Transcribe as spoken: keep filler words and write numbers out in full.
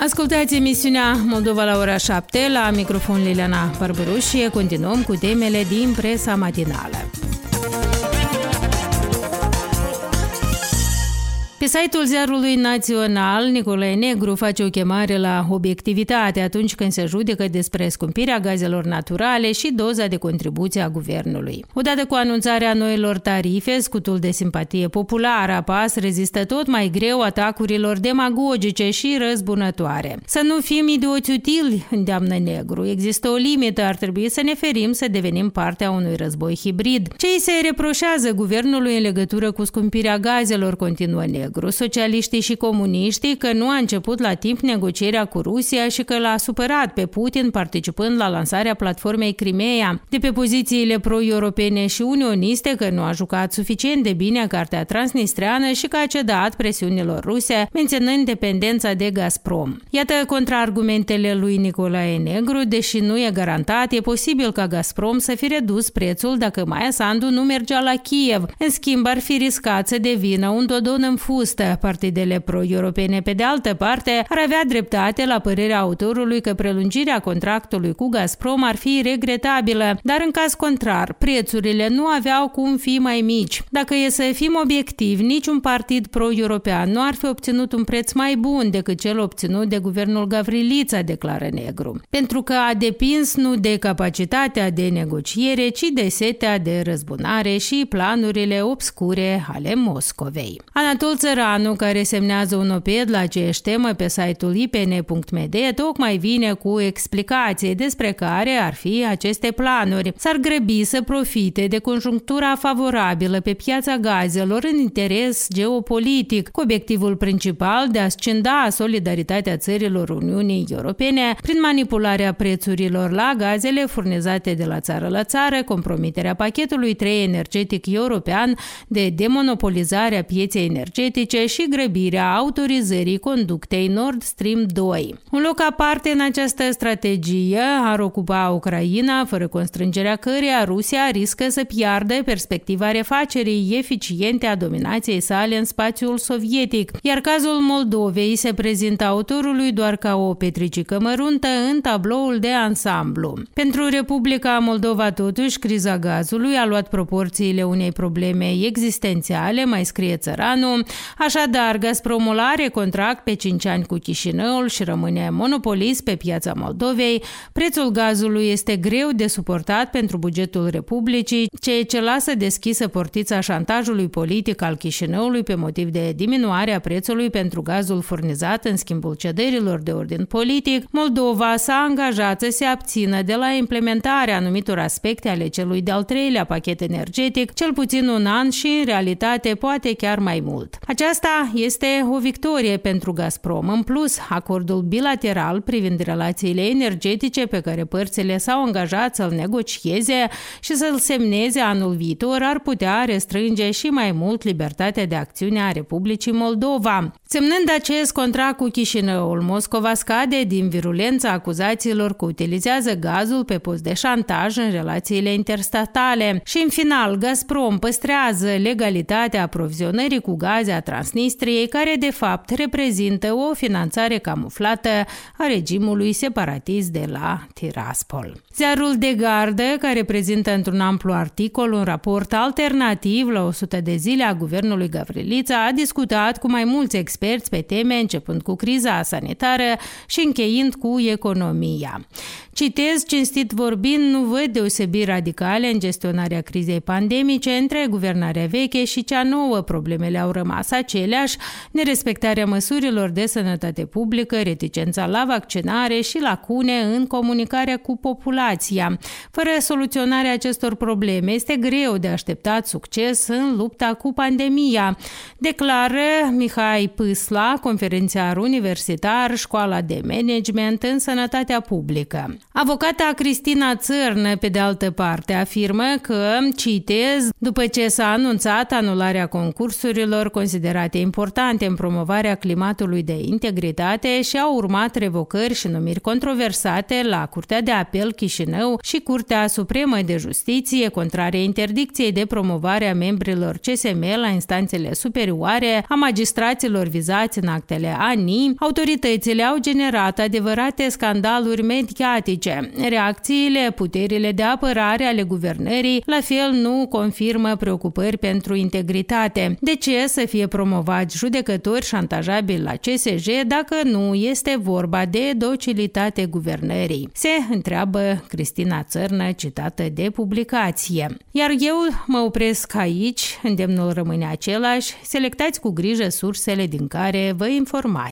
Ascultați emisiunea Moldova la ora șapte, la microfon Liliana Barbăruș și continuăm cu temele din presa matinală. Pe site-ul Ziarului Național, Nicolae Negru face o chemare la obiectivitate atunci când se judecă despre scumpirea gazelor naturale și doza de contribuție a guvernului. Odată cu anunțarea noilor tarife, scutul de simpatie populară a P A S rezistă tot mai greu atacurilor demagogice și răzbunătoare. Să nu fim idioți utili, îndeamnă Negru. Există o limită, ar trebui să ne ferim să devenim partea unui război hibrid. Ce îi se reproșează guvernului în legătură cu scumpirea gazelor, continuă Negru. Socialiștii și comuniștii că nu a început la timp negocierea cu Rusia și că l-a supărat pe Putin participând la lansarea platformei Crimea, de pe pozițiile pro-europene și unioniste că nu a jucat suficient de bine cartea transnistreană și că a cedat presiunilor ruse, menționând dependența de Gazprom. Iată contraargumentele lui Nicolae Negru, deși nu e garantat, e posibil ca Gazprom să fi redus prețul dacă Maia Sandu nu mergea la Kiev. În schimb, ar fi riscat să devină un dodon în fustă. Partidele pro-europene, pe de altă parte, ar avea dreptate la părerea autorului că prelungirea contractului cu Gazprom ar fi regretabilă, dar în caz contrar, prețurile nu aveau cum fi mai mici. Dacă e să fim obiectivi, niciun partid pro-european nu ar fi obținut un preț mai bun decât cel obținut de guvernul Gavrilița, declară Negru. Pentru că a depins nu de capacitatea de negociere, ci de setea de răzbunare și planurile obscure ale Moscovei. Anatol Țăranu, care semnează un oped la aceeași temă pe site-ul i p n punct m d, tocmai vine cu explicații despre care ar fi aceste planuri. S-ar grăbi să profite de conjunctura favorabilă pe piața gazelor în interes geopolitic, cu obiectivul principal de a scinda solidaritatea țărilor Uniunii Europene prin manipularea prețurilor la gazele furnizate de la țară la țară, compromiterea pachetului trei energetic european de demonopolizare a pieței energetice și grăbirea autorizării conductei Nord Stream doi. Un loc aparte în această strategie ar ocupa Ucraina, fără constrângerea căreia Rusia riscă să piardă perspectiva refacerii eficiente a dominației sale în spațiul sovietic, iar cazul Moldovei se prezintă autorului doar ca o petricică măruntă în tabloul de ansamblu. Pentru Republica Moldova, totuși, criza gazului a luat proporțiile unei probleme existențiale, mai scrie Țăranu. Așadar, Gazpromul are contract pe cinci ani cu Chișinăul și rămâne monopolist pe piața Moldovei. Prețul gazului este greu de suportat pentru bugetul Republicii, ceea ce lasă deschisă portița șantajului politic al Chișinăului pe motiv de diminuarea prețului pentru gazul furnizat în schimbul cederilor de ordin politic. Moldova s-a angajat să se abțină de la implementarea anumitor aspecte ale celui de-al treilea pachet energetic, cel puțin un an și, în realitate, poate chiar mai mult. Aceasta este o victorie pentru Gazprom. În plus, acordul bilateral privind relațiile energetice pe care părțile s-au angajat să-l negocieze și să-l semneze anul viitor ar putea restrânge și mai mult libertatea de acțiune a Republicii Moldova. Semnând acest contract cu Chișinăul, Moscova scade din virulența acuzațiilor că utilizează gazul pe post de șantaj în relațiile interstatale și, în final, Gazprom păstrează legalitatea aprovizionării cu gaze a Transnistriei, care de fapt reprezintă o finanțare camuflată a regimului separatist de la Tiraspol. Ziarul de Gardă, care prezintă într-un amplu articol un raport alternativ la o sută de zile a guvernului Gavrilița, a discutat cu mai mulți experți pe teme, începând cu criza sanitară și încheind cu economia. Citez, cinstit vorbind, nu văd deosebiri radicale în gestionarea crizei pandemice între guvernarea veche și cea nouă. Problemele au rămas aceleași, nerespectarea măsurilor de sănătate publică, reticența la vaccinare și lacune în comunicarea cu populația. Fără soluționarea acestor probleme, este greu de așteptat succes în lupta cu pandemia, declară Mihai Pâsla, conferențiar universitar, Școala de Management în Sănătatea Publică. Avocata Cristina Țărnă, pe de altă parte, afirmă că, citez, după ce s-a anunțat anularea concursurilor considerate importante în promovarea climatului de integritate și au urmat revocări și numiri controversate la Curtea de Apel Chișinău și Curtea Supremă de Justiție, contrare interdicției de promovare a membrilor C S M la instanțele superioare, a magistraților vizați în actele A N I, autoritățile au generat adevărate scandaluri mediatice. Reacțiile, puterile de apărare ale guvernării la fel nu confirmă preocupări pentru integritate. De ce să fie promovați judecători șantajabili la C S J dacă nu este vorba de docilitate guvernării? Se întreabă Cristina Țărnă, citată de publicație. Iar eu mă opresc aici, îndemnul rămâne același, selectați cu grijă sursele din care vă informați.